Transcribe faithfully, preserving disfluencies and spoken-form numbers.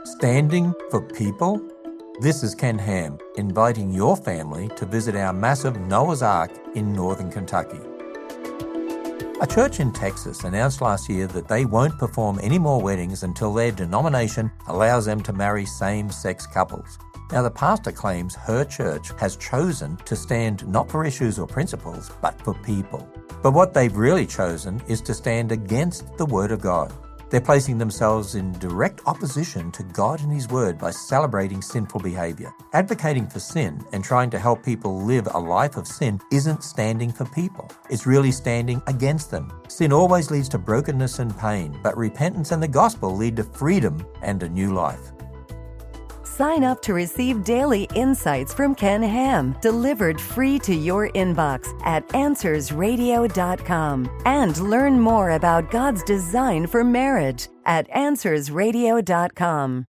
Standing for people? This is Ken Ham, inviting your family to visit our massive Noah's Ark in northern Kentucky. A church in Texas announced last year that they won't perform any more weddings until their denomination allows them to marry same-sex couples. Now, the pastor claims her church has chosen to stand not for issues or principles, but for people. But what they've really chosen is to stand against the Word of God. They're placing themselves in direct opposition to God and His Word by celebrating sinful behavior. Advocating for sin and trying to help people live a life of sin isn't standing for people. It's really standing against them. Sin always leads to brokenness and pain, but repentance and the gospel lead to freedom and a new life. Sign up to receive daily insights from Ken Ham, delivered free to your inbox at answers radio dot com. And learn more about God's design for marriage at answers radio dot com.